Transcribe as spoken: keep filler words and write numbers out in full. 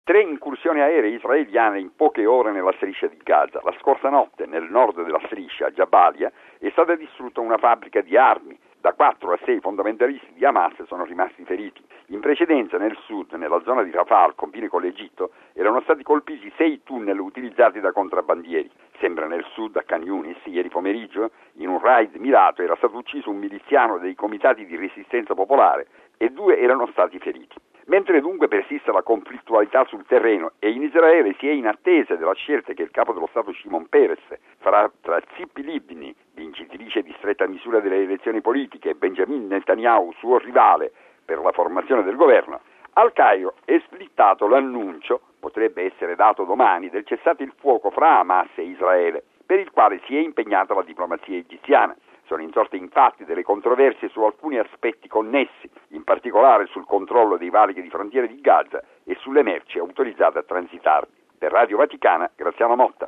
Tre incursioni aeree israeliane in poche ore nella striscia di Gaza. La scorsa notte, nel nord della striscia, a Jabalia, è stata distrutta una fabbrica di armi. Da quattro a sei fondamentalisti di Hamas sono rimasti feriti. In precedenza, nel sud, nella zona di Rafah, al confine con l'Egitto, erano stati colpiti sei tunnel utilizzati da contrabbandieri. Sempre nel sud, a Khan Yunis, ieri pomeriggio, in un raid mirato, era stato ucciso un miliziano dei comitati di resistenza popolare e due erano stati feriti. Mentre dunque persiste la conflittualità sul terreno e in Israele si è in attesa della scelta che il capo dello Stato Shimon Peres farà tra Tzipi Livni, vincitrice di stretta misura delle elezioni politiche, e Benjamin Netanyahu, suo rivale per la formazione del governo, al Cairo è splittato l'annuncio, potrebbe essere dato domani, del cessate il fuoco fra Hamas e Israele, per il quale si è impegnata la diplomazia egiziana. Sono insorte infatti delle controversie su alcuni aspetti connessi, in particolare sul controllo dei valichi di frontiera di Gaza e sulle merci autorizzate a transitarvi. Per Radio Vaticana, Graziano Motta.